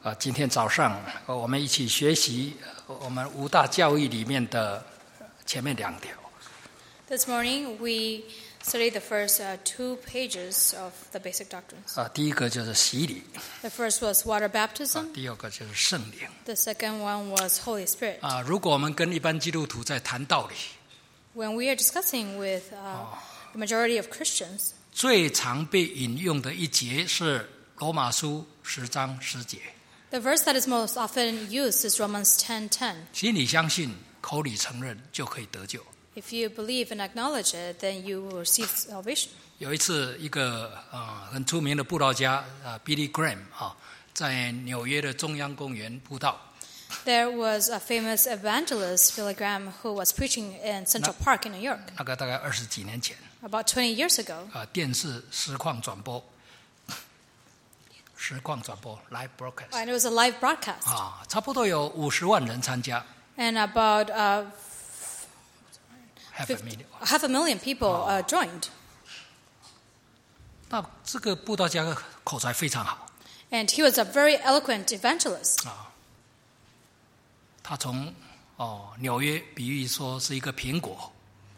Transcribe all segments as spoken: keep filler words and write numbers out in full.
啊，今天早上我们一起学习我们五大教义里面的前面两条。 This morning we studied the first uh, two pages of the basic doctrines. 啊，第一个就是洗礼。 The first was water 啊， baptism. 第二个就是圣灵。 The second one was Holy Spirit. 啊，如果我们跟一般基督徒在谈道理， When we are discussing with uh, the majority of Christians, 最常被引用的一节是罗马书十章十节。 the verse that is most often used is Romans ten ten. 心里相信，口里承认，就可以得救。 If you believe and acknowledge it, then you will receive salvation. 有一次，一个呃很出名的布道家啊 ，Billy Graham 啊，在纽约的中央公园布道。 There was a famous evangelist, Billy Graham, who was preaching in Central Park in New York 那个大概二十几年前 about twenty years ago. 啊，电视实况转播，实况转播 live broadcast And it was a live broadcast. 啊，差不多有五十万人参加 And about uh, ，half a million。 half a million people uh, joined. 那这个布道家口才非常好 And he was a very eloquent evangelist. 啊，他从哦纽约比喻说是一个苹果，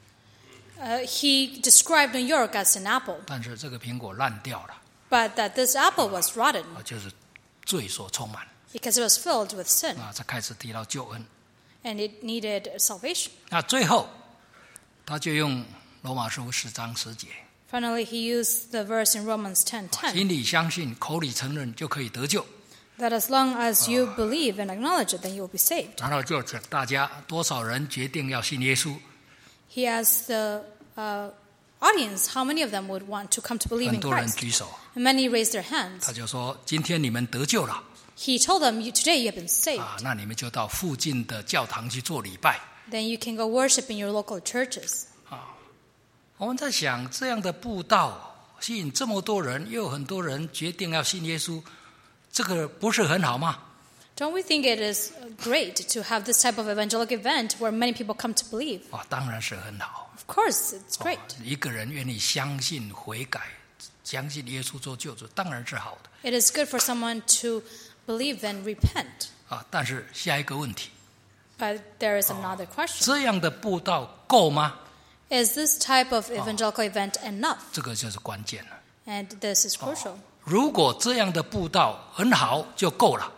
Uh, he described New York as an apple, 但是这个苹果烂掉了 but that this apple was rotten 啊，就是罪所充满 because it was filled with sin 啊，才开始提到救恩。 and it needed salvation. 那最后，他就用罗马书十章十节， Finally, he used the verse in Romans ten ten 心里相信，口里承认，就可以得救。 that as long as you believe and acknowledge it, then you will be saved. 然后就请大家多少人决定要信耶稣？ He asked the uh, audience how many of them would want to come to believe 很 in 多人 Christ. 举手， And many raised their hands. 他就说：“今天你们得救了 He told them, "You today you have been saved. 啊，那你们就到附近的教堂去做礼拜。” Then you can go worship in your local churches." 我们在想，这样的布道吸引这么多人，又有很多人决定要信耶稣，这个不是很好吗？ Don't we think it is great to have this type of evangelic event where many people come to believe? 啊，当然是很好。 Of course, it's great. 一个人愿意相信悔改，相信耶稣做救主，当然是好的 It is good for someone to believe and repent. 啊。但是下一个问题， But there is another question. 这样的布道够吗？ Is this type of evangelical event enough? 这个就是关键了。 And this is crucial. 如果这样的布道很好就够了，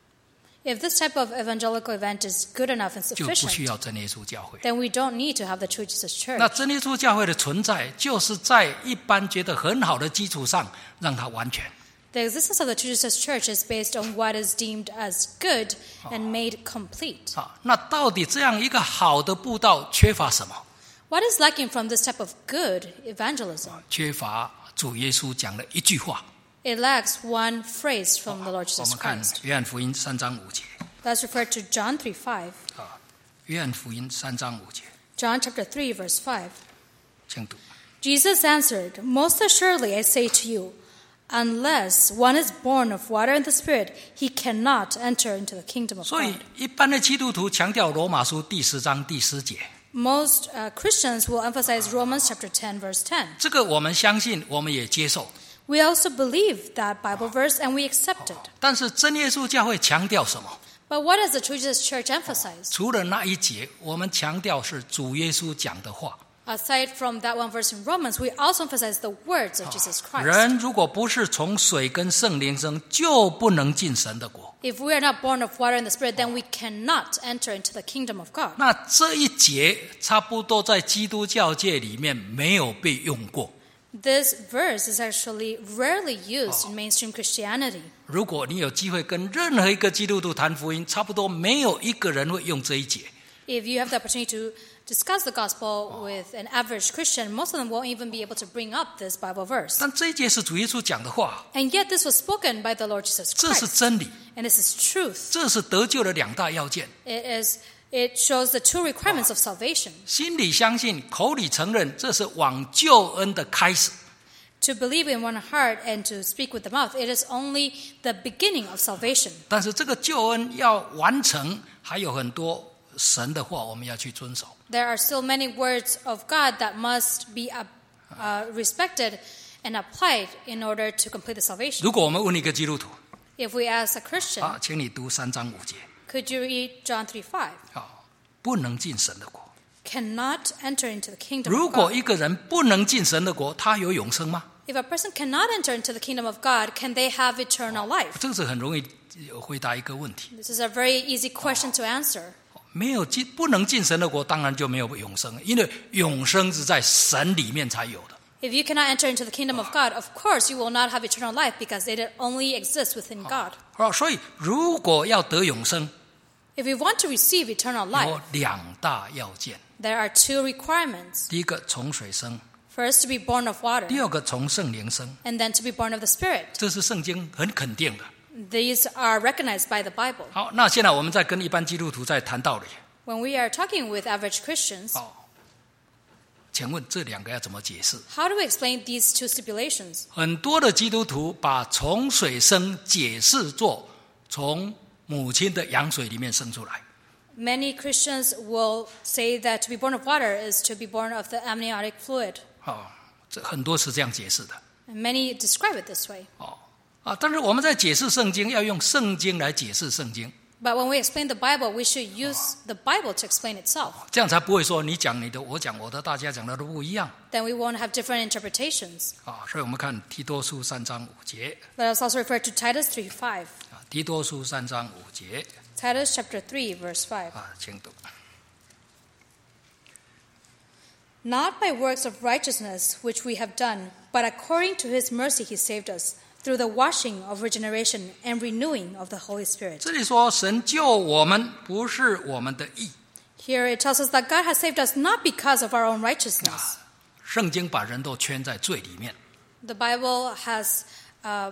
If this type of evangelical event is good enough and 就不需 sufficient, 要真耶稣教会。 then we don't need to have the True Jesus Church. 那真耶稣教会的存在，就是在一般觉得很好的基础上，让它完全。 The existence of the True Jesus Church is based on what is deemed as good and made complete. 啊，那到底这样一个好的布道缺乏什么？ What is lacking from this type of good evangelism? 缺乏主耶稣讲的一句话。 It lacks one phrase from the Lord 我 Jesus 们看 Christ. 约翰福音三章五节 Let's refer to John three five. 啊，约翰福音三章五节， John chapter three, verse five. 请读。 Jesus answered, "Most assuredly I say to you, unless one is born of water and the Spirit, he cannot enter into the kingdom of 所以 God." 一般的基督徒强调罗马书第十章第十节， Most uh, Christians will emphasize Romans chapter ten, verse ten. 这个我们相信，我们也接受。 We also believe that Bible verse and we accept it. 但是真耶稣教会强调什么？ But what does the True Jesus Church emphasize? 除了那一节，我们强调是主耶稣讲的话。 Aside from that one verse in Romans, we also emphasize the words of Jesus Christ. 人如果不是从水跟圣灵生，就不能进神的国。 If we are not born of water and the Spirit, then we cannot enter into the kingdom of God. 那这一节差不多在基督教界里面没有被用过。 This verse is actually rarely used in mainstream Christianity. 如果你有机会跟任何一个基督徒谈福音，差不多没有一个人会用这一节。 If you have the opportunity to discuss the gospel with an average Christian, most of them won't even be able to bring up this Bible verse. 但这一节是主耶稣讲的话， And yet this was spoken by the Lord Jesus 这是 Christ. 真理， And this is truth. 这是得救的两大要件。 It is. It shows the two requirements of salvation. 心里相信，口里承认，这是往救恩的开始。 To believe in one heart and to speak with the mouth, it is only the beginning of salvation. 但是这个救恩要完成，还有很多神的话我们要去遵守。 There are still many words of God that must be uh, uh, respected and applied in order to complete the salvation. 如果我们问一个基督徒， If we ask a Christian, 啊，请你读三章五节。 could you read John three five? 啊，不能进神的国。 Cannot enter into the kingdom 如 of 果 God. 一个人不能进神的国，他有永生吗？ If a person cannot enter into the kingdom of God, can they have eternal life? 这个是很容易回答一个问题。 This is a very easy question to answer. 没有进不能进神的国，当然就没有永生，因为永生是在神里面才有的。 If you cannot enter into the kingdom of God, of course you will not have eternal life because it only exists within God. 啊，所以如果要得永生， If we want to receive eternal life, 有两大要件。 there are two requirements. 第一个从水生， First, to be born of water, 第二个从圣灵生， and then to be born of the Spirit. 这是圣经很肯定的。 These are recognized by the Bible. 好，那现在我们再跟一般基督徒在谈道理。 When we are talking with average Christians, 好，请问这两个要怎么解释？ how do we explain these two stipulations? 很多的基督徒把从水生解释作从母亲的羊水里面生出来。 Many Christians will say that to be born of water is to be born of the amniotic fluid. 哦，这很多是这样解释的。 And many describe it this way. 哦啊，但是我们在解释圣经，要用圣经来解释圣经， But when we explain the Bible, we should use the Bible to explain itself. 这样才不会说你讲你的，我讲我的，大家讲的都不一样 Then we won't have different interpretations. 啊。所以我们看提多书三章五节 Let us also refer to Titus three five. 啊，提多书三章五节 Titus chapter three, verse five. 啊，请读。 Not by works of righteousness which we have done, but according to his mercy he saved us, through the washing of regeneration and renewing of the Holy Spirit. 这里说神救我们不是我们的义 Here it tells us that God has saved us not because of our own righteousness. 啊，圣经把人都圈在罪里面 The Bible has uh,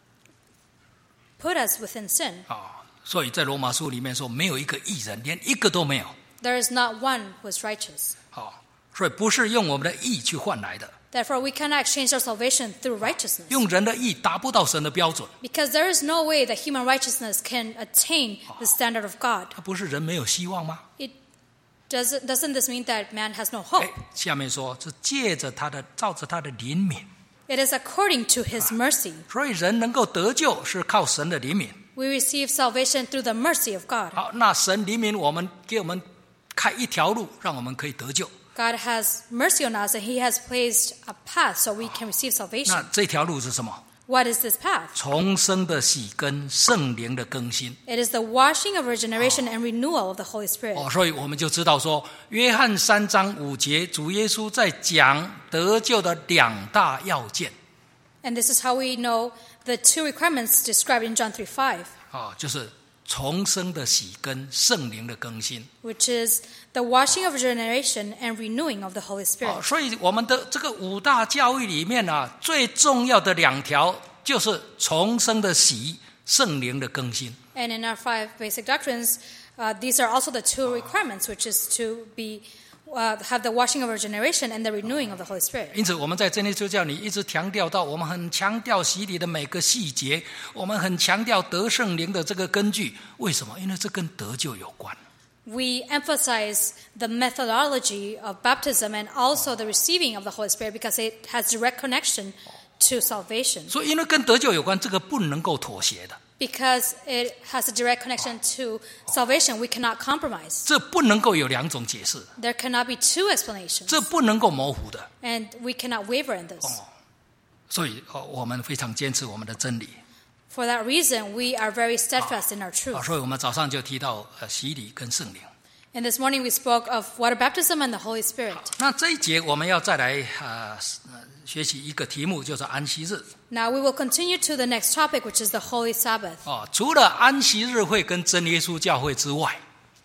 put us within sin. 啊，所以在罗马书里面说没有一个义人，连一个都没有。 There is not one who is righteous. 好，所以不是用我们的义去换来的， Therefore, we cannot exchange our salvation through righteousness. 用人的义达不到神的标准。 Because there is no way that human righteousness can attain the standard of God. 他不是人没有希望吗？ It doesn't, doesn't this mean that man has no hope? 哎，下面说是借着他的，照着他的怜悯， It is according to his mercy. 所以人能够得救是靠神的怜悯。 We receive salvation through the mercy of God. 好，那神怜悯我们，给我们开一条路，让我们可以得救。 God has mercy on us and he has placed a path so we can receive 那 salvation. 这条路是什么？ What is this path? 重生的洗跟圣灵的更新。 It is the washing of regeneration and renewal of the Holy Spirit. 哦，所以我们就知道说，约翰三章五节，主耶稣在讲得救的两大要件 And this is how we know the two requirements described in John three five, 啊、就是重生的洗跟圣灵的更新。 which is the washing of regeneration and renewing of the Holy 哦， Spirit. 所以我们的这个五大教义里面啊，最重要的两条就是重生的洗、圣灵的更新。 And in our five basic doctrines, uh, these are also the two requirements, which is to be uh, have the washing of regeneration and the renewing of the Holy Spirit. 因此，我们在真理基督教里一直强调到，我们很强调洗礼的每个细节，我们很强调得圣灵的这个根据。为什么？因为这跟得救有关。 We emphasize the methodology of baptism and also the receiving of the Holy Spirit because it has direct connection to salvation. 所以，因为跟得救有关，这个不能够妥协的， Because it has a direct connection to salvation, we cannot compromise. 这不能够有两种解释， There cannot be two explanations, 这不能够模糊的。 and we cannot waver in this. 所以，哦，我们非常坚持我们的真理。 For that reason, we are very steadfast in our 啊， truth. 所以我们早上就提到呃洗礼跟圣灵。 And this morning we spoke of water baptism and the Holy Spirit. 那这一节我们要再来呃呃学习一个题目，就是安息日。 Now we will continue to the next topic, which is the Holy Sabbath. 哦，除了安息日会跟真耶稣教会之外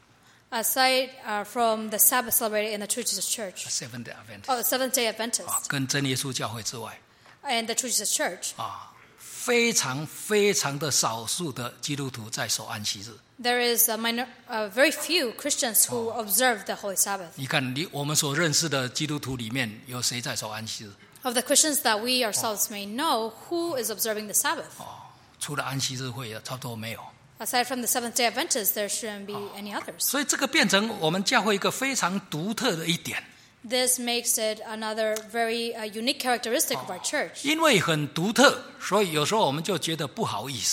Aside uh, from the Sabbath celebrated in the True Jesus Church, ，Seventh Day Adventist oh, the Seventh Day 啊， Adventist 跟真耶稣教会之外 and the True Jesus Church, 啊，非常非常的少数的基督徒在守安息日。 there is a minor, uh, very few Christians who observe the Holy Sabbath. 你看，你我们所认识的基督徒里面有谁在守安息日？ Of the Christians that we ourselves may know, who is observing the Sabbath? 哦，除了安息日会，差不多没有。 Aside from the Seventh Day Adventists, there shouldn't be any others. 所以这个变成我们教会一个非常独特的一点， This makes it another very uh, unique characteristic of our church. 因为很独特，所以有时候我们就觉得不好意思。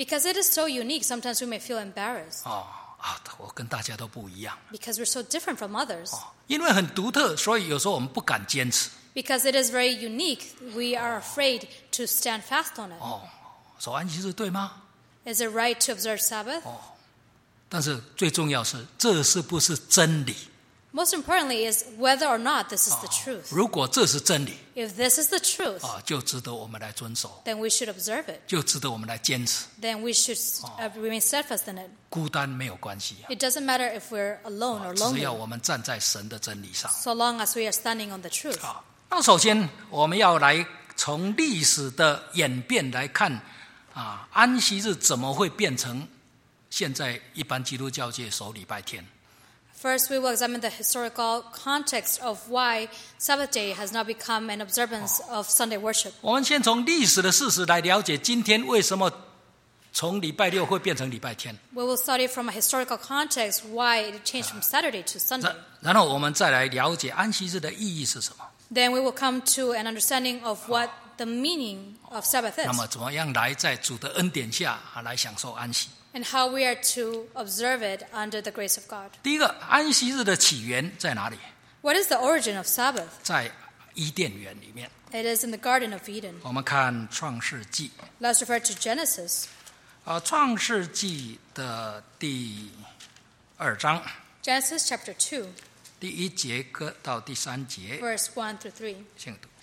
Because it is so unique, sometimes we may feel embarrassed. 哦啊，我跟大家都不一样。 Because we're so different from others. 哦，因为很独特，所以有时候我们不敢坚持。 Because it is very unique, we are afraid to stand fast on it. 哦，守安息日对吗？ Is it right to observe Sabbath? 但是最重要是，这是不是真理？ Most importantly is whether or not this is the truth. 如果这是真理， If this is the truth, 啊，就值得我们来遵守， then we should observe it. 就值得我们来坚持。 Then we should uh, remain steadfast in it. 孤单没有关系， It doesn't matter if we're alone or 只要 lonely, 我们站在神的真理上。 so long as we are standing on the truth. 好，那首先我们要来从历史的演变来看，啊，安息日怎么会变成现在一般基督教界守礼拜天？ First, we will examine the historical context of why Sabbath day has now become an observance of Sunday worship. 我们先从历史的事实来了解，今天为什么从礼拜六会变成礼拜天？ We will study from a historical context why it changed from Saturday to Sunday. 然然后我们再来了解安息日的意义是什么？ Then we will come to an understanding of what the meaning of Sabbath 那 is 么怎么样来在主的恩典下啊来享受安息？ and how we are to observe it under the grace of God. 第一个，安息日的起源在哪里？ What is the origin of Sabbath? 在伊甸园里面。 It is in the Garden of Eden. 我们看创世纪。 Let's refer to Genesis. 啊，创世纪的第二章 Genesis chapter two, 第一节到第三节， verse one through three. 请读。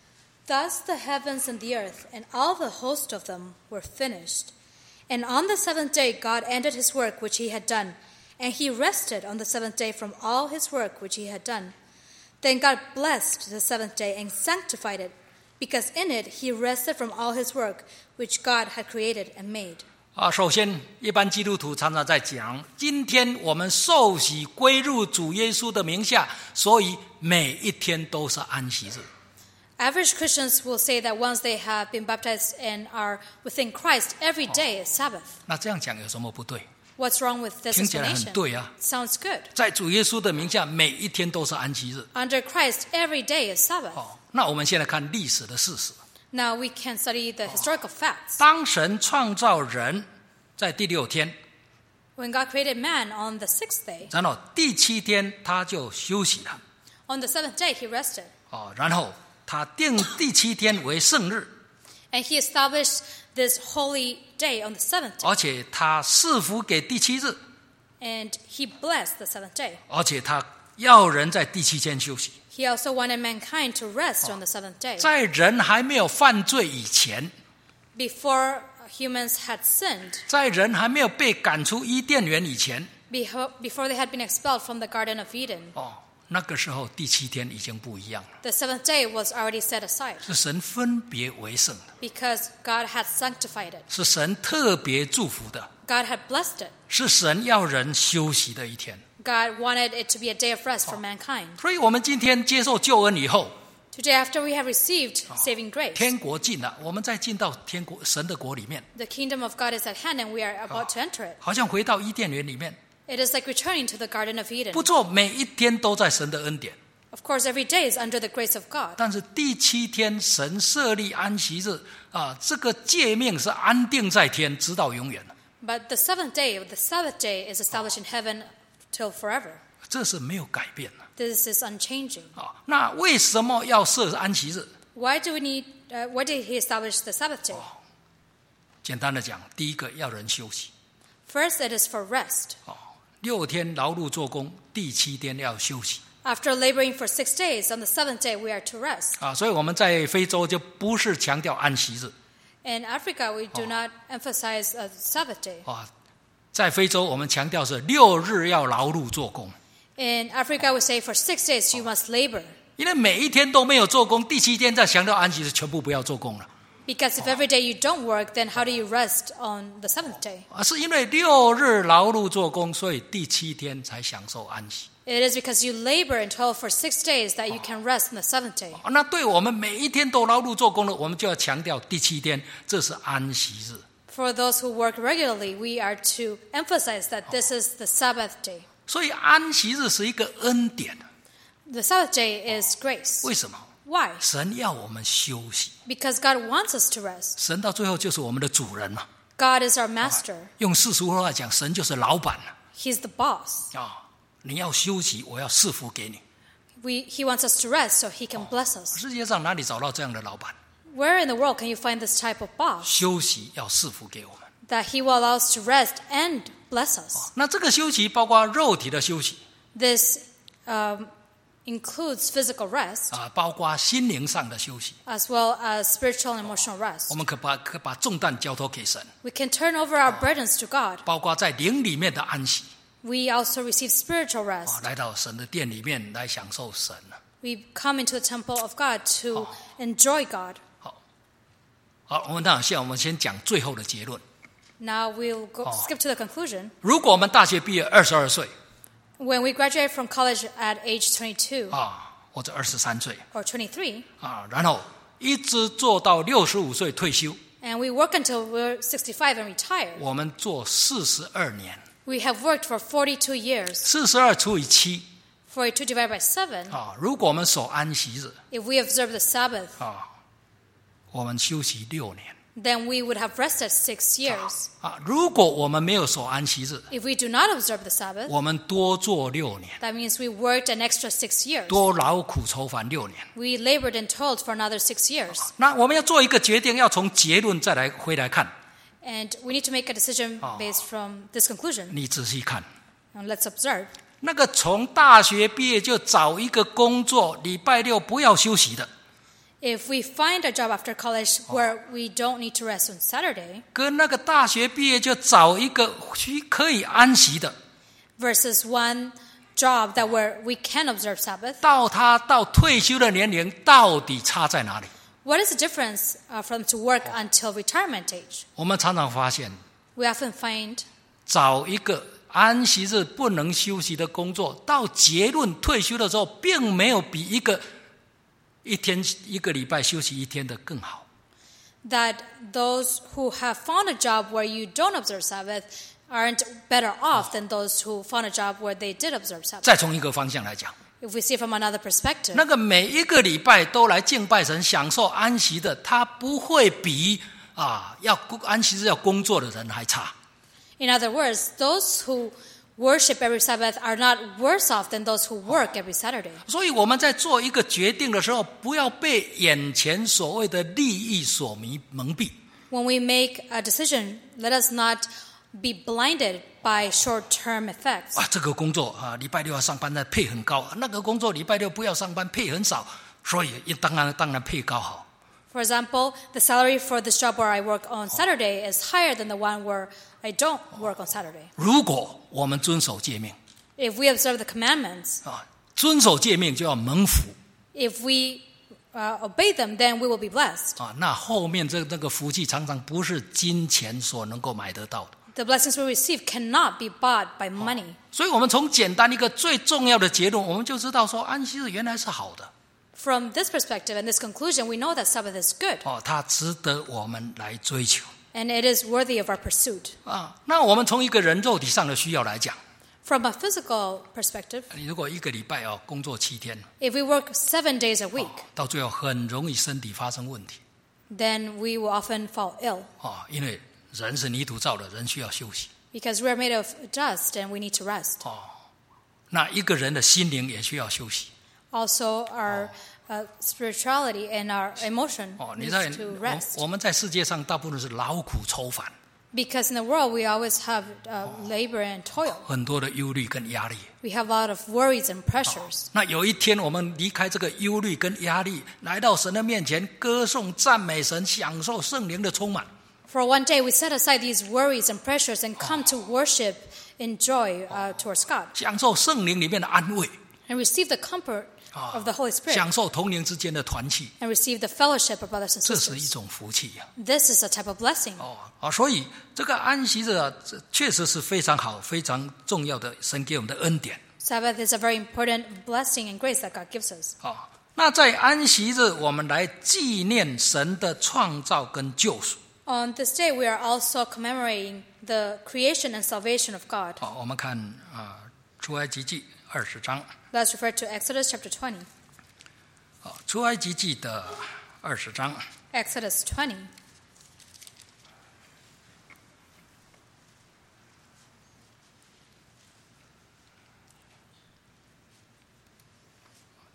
Thus the heavens and the earth and all the host of them were finished. And on the seventh day God ended his work which he had done, and he rested on the seventh day from all his work which he had done. Then God blessed the seventh day and sanctified it, because in it he rested from all his work which God had created and made. 啊，首先，一般基督徒常常在讲，今天我们受洗归入主耶稣的名下，所以每一天都是安息日。 Average Christians will say that once they have been baptized and are within Christ, every day is Sabbath. 那这样讲有什么不对？ What's wrong with this 听起来很 explanation? 对啊。 Sounds good. 在主耶稣的名下，每一天都是安息日。 Under Christ, every day is Sabbath. 哦，那我们现在看历史的事实。 Now we can study the historical facts. 当神创造人，在第六天， When God created man on the sixth day, 然后第七天他就休息了。 on the seventh day he rested. 哦，然后他定第七天为圣日， And he established this holy day on the seventh day. 而且他赐福给第七日， And he blessed the seventh day. 而且他要人在第七天休息。 He also wanted mankind to rest on the seventh day. 在人还没有犯罪以前， Before humans had sinned, 在人还没有被赶出伊甸园以前， before before they had been expelled from the Garden of Eden, 哦，那个时候第七天已经不一样了， the seventh day was already set aside 是神分别为圣的， because God had sanctified it. 是神特别祝福的， God had blessed it. 是神要人休息的一天。 God wanted it to be a day of rest for mankind. 所以我们今天接受救恩以后， Today, after we have received saving grace, 天国近了，我们再进到天国神的国里面， the kingdom of God is at hand and we are about to enter it. 好像回到伊甸园里面。 It is like returning to the Garden of Eden. 不错，每一天都在神的恩典， Of course, every day is under the grace of God. 但是第七天神设立安息日啊，这个诫命是安定在天，直到永远。 But the seventh day, the Sabbath day, is established in heaven till forever. 这是没有改变的 This is unchanging. 啊。那为什么要设安息日？ Why do we need? Uh, why did He establish the Sabbath day? 简单的讲，第一个要人休息 First, it is for rest. 哦，六天劳碌做工，第七天要休息 After laboring for six days, on the seventh day we are to rest. 啊。所以我们在非洲就不是强调安息日 In Africa, we do not emphasize a Sabbath day. 啊，在非洲我们强调是六日要劳碌做工， In Africa, we say for six days you must labor. 因为每一天都没有做工，第七天再强调安息日，全部不要做工了 Because if every day you don't work, then how do you rest on the seventh day? 啊。是因为六日劳碌做工，所以第七天才享受安息。 It is because you labor and toil for six days that you can rest on the seventh day. 啊那对我们每一天都劳碌做工的，我们就要强调第七天，这是安息日。 For those who work regularly, we are to emphasize that this is the Sabbath day. 所以安息日是一个恩典。 The Sabbath day is grace. 为什么？ Why? 神要我们休息， Because God wants us to rest. 神到最后就是我们的主人嘛。 God is our master. 用世俗话讲，神就是老板 He's the boss. 啊！你要休息，我要赐福给你。 We, he wants us to rest so he can bless us. 世界上哪里找到这样的老板？ Where in the world can you find this type of boss? 休息要赐福给我们。 That he will allow us to rest and bless us. 那这个休息包括肉体的休息 This um, includes physical rest 啊，包括心灵上的休息。 as well as spiritual and emotional 我 rest. 们可把可把重担交托给神， We can turn over our burdens to God. 包括在灵里面的安息 We also receive spiritual 啊， rest. 来到神的殿里面来享受神。 We come into the temple of God to enjoy God. 好，我们那现在我们先讲最后的结论。 Now we'll go, skip to the conclusion. 如果我们大学毕业二十二岁 When we graduate from college at age twenty-two 啊，或者二十三岁 or twenty-three, 啊，然后一直做到六十五岁退休， and we work until we're sixty-five and retire, 我们做四十二年， we have worked for forty-two years. 四十二除以七 forty-two divided by seven, 啊，如果我们守安息日 if we observe the Sabbath, 啊，我们休息六年 then we would have rested six years. 啊。如果我们没有守安息日， If we do not observe the Sabbath, 我们多做六年， that means we worked an extra six years. 多劳苦愁烦六年。 We labored and toiled for another six years. 那我们要做一个决定，要从结论再来回来看。 And we need to make a decision based from this conclusion. 你仔细看， And let's observe. 那个从大学毕业就找一个工作，礼拜六不要休息的， If we find a job after college where we don't need to rest on Saturday, 跟那个大学毕业就找一个可以安息的， versus one job that where we can observe Sabbath, 到他到退休的年龄到底差在哪里？ what is the difference uh, from to work until retirement age? 我们常常发现， We often find 找一个安息日不能休息的工作，到结论退休的时候，并没有比一个一天一个礼拜休息一天的更好。 that those who have found a job where you don't observe Sabbath aren't better off than those who found a job where they did observe Sabbath. 再从一个方向来讲， If we see from another perspective, 那个每一个礼拜都来敬拜神、享受安息的，他不会比啊要安息日要工作的人还差。 in other words, those who worship every Sabbath are not worse off than those who work every Saturday. 所以我们在做一个决定的时候，不要被眼前所谓的利益所迷蒙蔽。 When we make a decision, let us not be blinded by short-term effects. 啊，这个工作啊，礼拜六要上班，那配很高；那个工作礼拜六不要上班，配很少，所以当然当然配高好。 For example, the salary for this job where I work on Saturday is higher than the one where I don't work on Saturday. 如果我们遵守诫命 If we observe the commandments, 啊，遵守诫命就要蒙福 if we uh, obey them, then we will be blessed. 啊。那后面这这个福气常常不是金钱所能够买得到的。 The blessings we receive cannot be bought by money. 所以我们从简单一个最重要的结论，我们就知道说安息日原来是好的 From this perspective and this conclusion, we know that Sabbath is good, 哦，它值得我们来追求 and it is worthy of our pursuit. 啊。那我们从一个人肉体上的需要来讲， From a physical perspective, 你如果一个礼拜哦工作七天， if we work seven days a week, 到最后很容易身体发生问题 then we will often fall ill 啊，因为人是泥土造的，人需要休息 because we are made of dust and we need to rest. 哦。那一个人的心灵也需要休息 Also, our uh, spirituality and our emotion 哦。你 needs 在 to 我 rest. 我们在世界上大部分是劳苦愁烦， Because in the world, we always have uh, labor and toil. 很多的忧虑跟压力。 We have a lot of worries and pressures. 那有一天，我们离开这个忧虑跟压力，来到神的面前，歌颂、赞美神，享受圣灵的充满。 For one day, we set aside these worries and pressures and come to worship in joy uh, towards God 享受圣灵里面的安慰， and receive the comfort of the Holy Spirit 享受同龄之间的团契， and receive the fellowship of brothers and 这是一 sisters. 种福气呀、 This is a type of blessing. 哦啊，所以这个安息日啊，这确实是非常好、非常重要的神给我们的恩典 Sabbath is a very important blessing and grace that God gives us. 啊。那在安息日，我们来纪念神的创造跟救赎。 On this day, we are also commemorating the creation and salvation of God. 好，我们看啊，出埃及记二十章。 Let's refer to Exodus chapter twenty. 好，出埃及记的二十章。 Exodus twenty.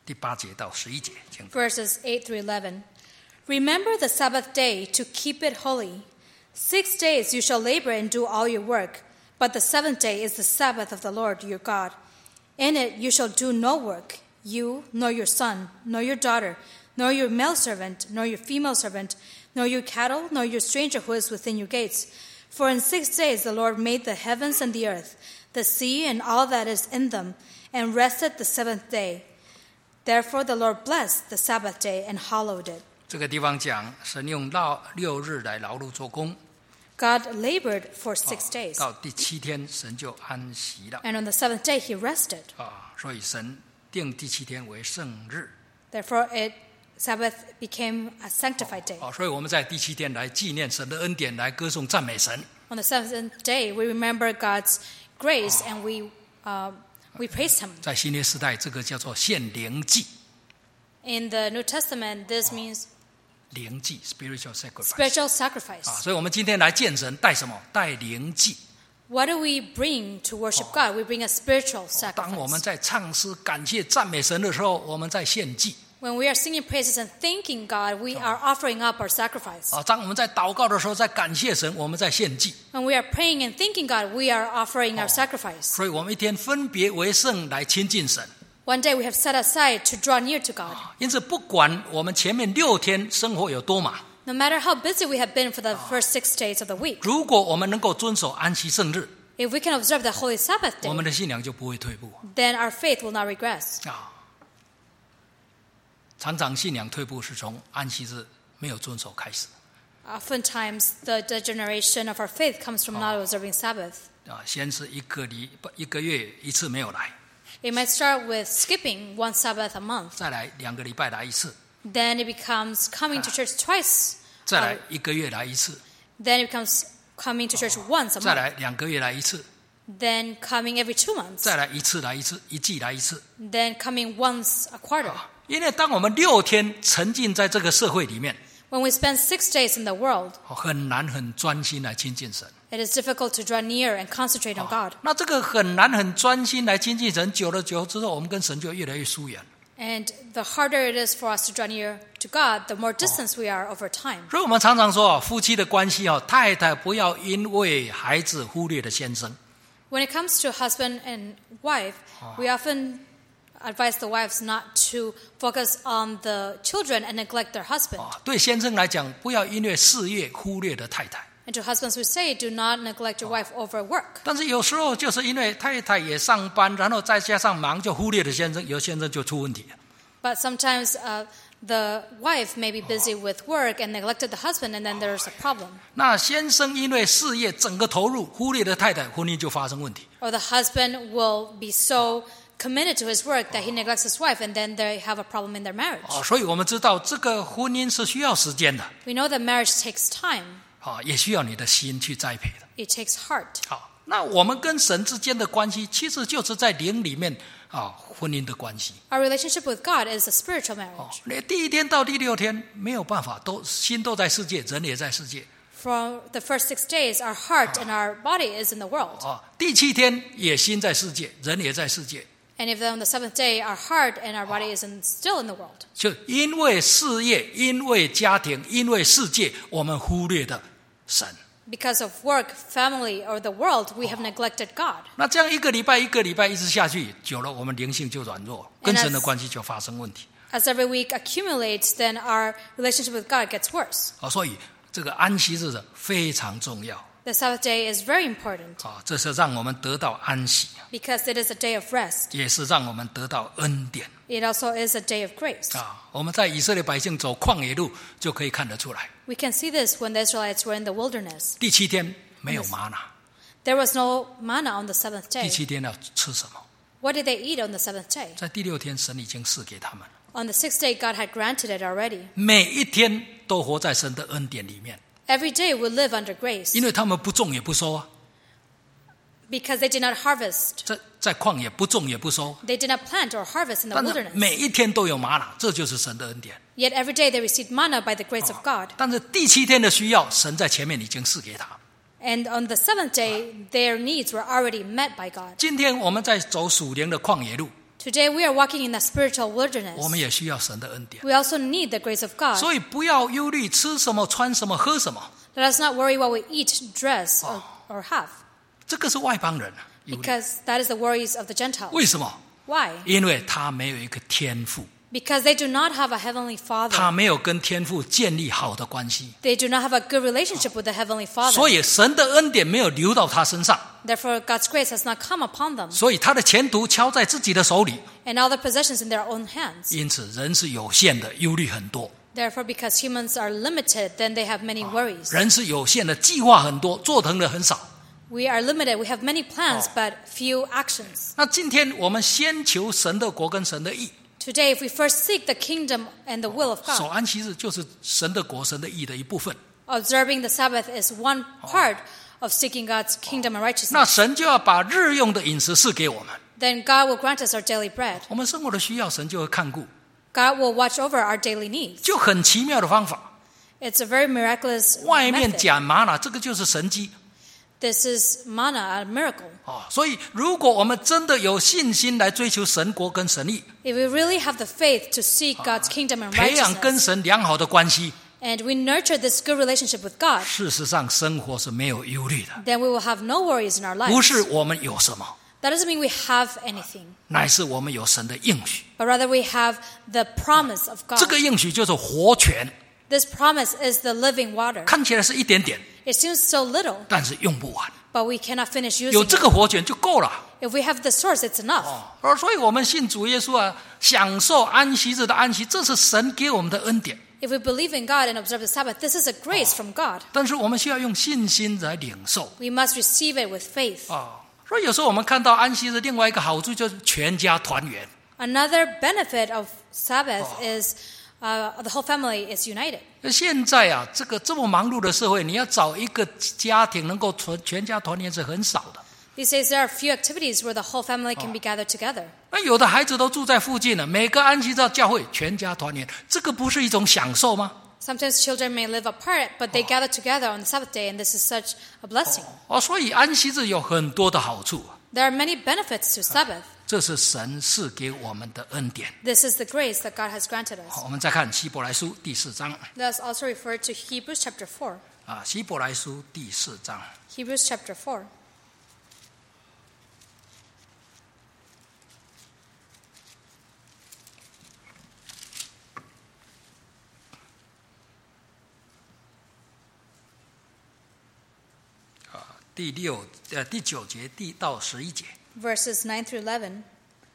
第八节到十一节，请。 Verses eight through eleven. Remember the Sabbath day to keep it holy. Six days you shall labor and do all your work, but the seventh day is the Sabbath of the Lord your God. In it you shall do no work, you, nor your son, nor your daughter, nor your male servant, nor your female servant, nor your cattle, nor your stranger who is within your gates. For in six days the Lord made the heavens and the earth, the sea and all that is in them, and rested the seventh day. Therefore the Lord blessed the Sabbath day and hallowed it. 这个地方讲，神用劳六日来劳碌做工， God labored for six days, 到第七天神就安息了 and on the seventh day he rested. 啊，所以神定第七天为圣日 Therefore it Sabbath became a sanctified day. 啊，所以我们在第七天来纪念神的恩典，来歌颂赞美神。 On the seventh day we remember God's grace and we uh, we praise him. 在新约时代，这个叫做献灵祭， In the New Testament this means 灵祭 （spiritual sacrifice）。 spiritual sacrifice. 啊，所以我们今天来见神，带什么？带灵祭。 What do we bring to worship God? We bring a spiritual 当我们 sacrifice. 在唱诗、感谢、赞美神的时候，我们在献祭。 When we are singing praises and thanking God, we are offering up our sacrifice. 啊，当我们在祷告的时候，在感谢神，我们在献祭。 When we are praying and thanking God, we are offering our sacrifice. 所以我们一天分别为圣来亲近神。 One day we have set aside to draw near to God. 因此，不管我们前面六天生活有多忙， No matter how busy we have been for the first six days of the week, 如果我们能够遵守安息圣日， if we can observe the Holy Sabbath 我们 day, 的信仰就不会退步 then our faith will not regress. 啊。常常信仰退步是从安息日没有遵守开始 Oftentimes, the degeneration of our faith comes from not observing Sabbath. 啊。先是一个礼一个月一次没有来， It might start with skipping one Sabbath a month. 再来两个礼拜来一次， Then it becomes coming to church twice. 再来一个月来一次， Then it becomes coming to church once a 再 month. 来两个月来一次， Then coming every two months. 再来一次来一次，一季来一次。 Then coming once a quarter. 因为当我们六天沉浸在这个社会里面， When we spend six days in the world, 很难很专心来亲近神。 it is difficult to draw near and concentrate on God. 那这个很难很专心来亲近神，久了久了之后，我们跟神就越来越疏远。 And the harder it is for us to draw near to God, the more distance we are over time. 所以我们常常说，夫妻的关系哦，太太不要因为孩子忽略了先生。 When it comes to husband and wife, we often advise the wives not to focus on the children and neglect their husband. 啊，对先生来讲，不要因为事业忽略了太太。 And to husbands we say, do not neglect your wife over work. 但是有时候就是因为太太也上班，然后再加上忙，就忽略了先生，有先生就出问题了。 But sometimes uh, the wife may be busy with work and neglected the husband, and then there's a problem. 那先生因为事业整个投入，忽略了太太，婚姻就发生问题。 Or the husband will be so committed to his work that he neglects his wife, and then they have a problem in their marriage. 啊，所以我们知道这个婚姻是需要时间的， We know that marriage takes time. 啊，也需要你的心去栽培的。 It takes heart. 好，那我们跟神之间的关系，其实就是在灵里面啊，婚姻的关系。 Our relationship with God is a spiritual 哦 marriage. 你第一天到第六天没有办法，都心都在世界，人也在世界。 For the first six days, our heart and our body is in the world. 啊，第七天也心在世界，人也在世界。 And if on the seventh day, our heart and our body is in, still in the world. 就因为事业，因为家庭，因为世界，我们忽略了神。 Because of work, family, or the world, we have neglected God. 那这样一个礼拜一个礼拜一直下去，久了我们灵性就软弱，跟神的关系就发生问题。 As every week accumulates, then our relationship with God gets worse. 啊，所以这个安息日非常重要。 The Sabbath day is very important 啊，这是让我们得到安息， because it is a day of rest. 也是让我们得到恩典。 It also is a day of grace. 啊，我们在以色列百姓走旷野路就可以看得出来。 We can see this when the Israelites were in the wilderness. 第七天没有玛拿， There was no manna on the seventh 第 day. 七天要吃什么？ What did they eat on the seventh day? 在第六天，神已经赐给他们了， On the sixth day, God had granted it already. 每一天都活在神的恩典里面， Every day we live under grace 因为他们不种也不收啊， because they did not harvest. 在在旷野不种也不收， They did not plant or harvest in the 但是 wilderness. 每一天都有玛拿，这就是神的恩典。 Yet every day they received manna by the grace of God. 但是第七天的需要，神在前面已经赐给他。 And on the seventh day, their needs were already met by God. 今天我们在走属灵的旷野路， Today we are walking in a spiritual 我 wilderness. 们也需要神的恩典。 We also need the grace of God. 所以不要忧虑吃什么、穿什么、喝什么， Let us not worry what we eat, dress, or, or have, 这个是外邦人忧虑。 because that is the worries of the Gentiles. 为什么？ Why? 因为他没有一个天赋， Because they do not have a heavenly 他 Father. 没有跟天父建立好的关系， They do not have a good relationship with the heavenly 所 Father. 以神的恩典没有流到他身上， Therefore, God's grace has not come upon them, 所以他的前途敲在自己的手里。 and all the possessions in their own hands. 因此，人是有限的，忧虑很多； Therefore, because humans are limited, then they have many worries. 人是有限的，计划很多，做成的很少。 We are limited. We have many plans, but few actions. 那今天我们先求神的国跟神的义， Today, if we first seek the kingdom and the will of 守 God, 安息日就是神的国、神的义的一部分。 observing the Sabbath is one part of seeking God's kingdom and 那 righteousness. 神就要把日用的饮食赐给我们， Then God will grant us our daily bread. 我们生活的需要，神就会看顾， God will watch over our daily needs. 就很奇妙的方法。 It's a very miraculous 外面 method. 讲玛瑙，这个就是神迹 This is manna, a miracle. 哦。所以，如果我们真的有信心来追求神国跟神义， If we really have the faith to seek God's kingdom and 培养跟 righteousness, 神良好的关系， and we nurture this good relationship with God, 事实上生活是没有忧虑的。 then we will have no worries in our 不 lives. 是我们有什么， That doesn't mean we have anything, 乃是我们有神的应许。 but rather we have the promise of 这 God. 个应许就是活泉， This promise is the living water. 看起来是一点点， It seems so little, 但是用不完。 but we cannot finish 有 using 这 it. 个活泉就够了。 If we have the source, it's enough. 哦，所以我们信主耶稣啊，享受安息日的安息，这是神给我们的恩典。 If we believe in God and observe the Sabbath, this is a grace from God. 但是我们需要用信心来领受 We must receive it with faith. 啊。所以有时候我们看到安息日另外一个好处就是全家团圆。 Another benefit of Sabbath is uh, the whole family is united. 现在啊，这个这么忙碌的社会，你要找一个家庭能够全全家团圆是很少的。 These days, there are few activities where the whole family can be gathered together. 那有的孩子都住在附近了，每个安息日教会全家团圆，这个不是一种享受吗？ Sometimes children may live apart, but they gather together on the Sabbath day, and this is such a blessing. 哦，所以安息日有很多的好处， There are many benefits to Sabbath. 这是神赐给我们的恩典。 This is the grace that God has granted us. 好，我们再看希伯来书第四章 Let us also refer to Hebrews chapter four. 啊，希伯来书第四章。 Hebrews chapter four. 第六呃第九节第到十一节， Verses nine through eleven.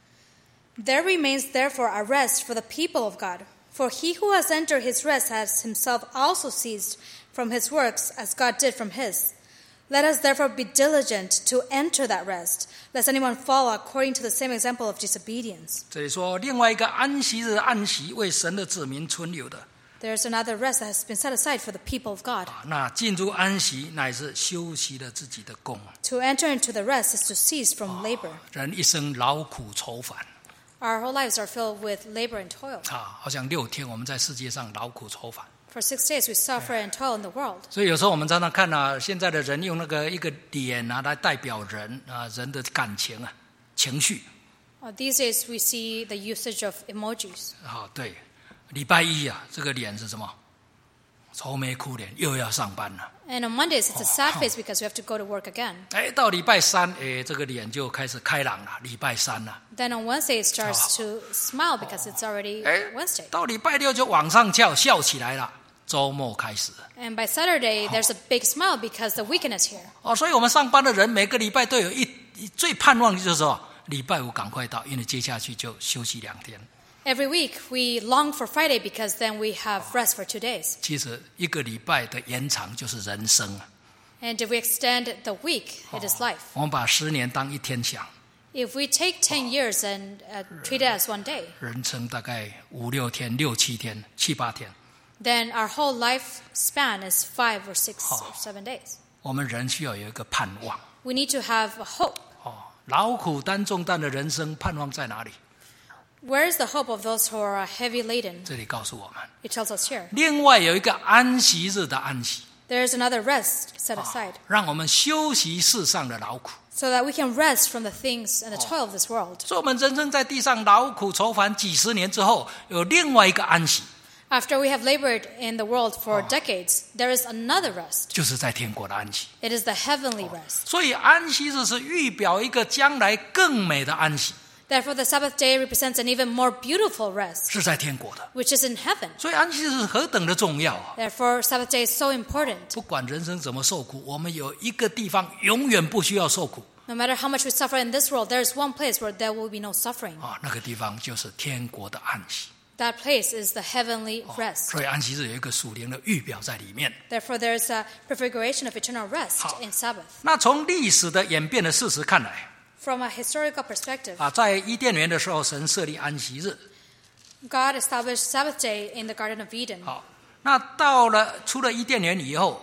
There remains therefore a rest for the people of God. For he who has entered his rest has himself also ceased from his works as God did from his. Let us therefore be diligent to enter that rest, lest anyone fall according to the same example of disobedience. 这里说另外一个安息日的安息为神的子民存留的 There is another rest that has been set aside for the people of God. 啊，那进入安息乃是休息了自己的功。 To enter into the rest is to cease from labor. 人一生劳苦愁烦 Our whole lives are filled with labor and toil. 啊，好像六天我们在世界上劳苦愁烦。 For six days we suffer and toil in the world. 所以有时候我们常常看啊，现在的人用那个一个脸啊来代表人啊人的感情啊情绪 Uh, these days we see the usage of emojis. 啊，对，礼拜一啊这个脸是什么？愁眉苦脸，又要上班了。 And on Mondays it's a sad face because we have to go to work again. 哎，到礼拜三，哎，这个脸就开始开朗了。礼拜三了， Then on Wednesday it starts to smile because it's already 哎 Wednesday. 到礼拜六就往上跳，笑起来了。周末开始 And by Saturday there's a big smile because the weekend is here. 哦，所以我们上班的人每个礼拜都有一最盼望的就是说礼拜五赶快到，因为接下去就休息两天。 Every week we long for Friday because then we have rest for two days. 其实一个礼拜的延长就是人生。 And if we extend the week, it is life. 我们把十年当一天想， If we take ten years and uh, treat it as one day, 人生大概五六天、六七天、七八天。 then our whole life span is five or six or seven days. 我们人需要有一个盼望 We need to have a hope. 哦，劳苦担重担的人生盼望在哪里？ Where is the hope of those who are heavy laden? 这里告诉我们， It tells us here. 另外有一个安息日的安息， There is another rest set aside 让我们休息世上的劳苦。 so that we can rest from the things and the toil of this world. 所以我们人生在地上劳苦愁烦几十年之后，有另外一个安息， After we have labored in the world for decades, there is another rest. 就是在天国的安息。 It is the heavenly rest. 所以安息日是预表一个将来更美的安息， Therefore, the Sabbath day represents an even more beautiful rest, 是在天国的。 which is in heaven. 所以安息日是何等的重要啊！ Therefore, Sabbath day is so important. 不管人生怎么受苦，我们有一个地方永远不需要受苦 No matter how much we suffer in this world, there is one place where there will be no suffering. 啊，那个地方就是天国的安息。 That place is the heavenly rest. 所以安息日有一个属灵的预表在里面。 Therefore, there is a prefiguration of eternal rest 好。 in Sabbath. 那从历史的演变的事实看来 From a historical perspective, 啊，在伊甸园的时候，神设立安息日。 God established Sabbath day in the Garden of Eden. 好，那到了出了伊甸园以后，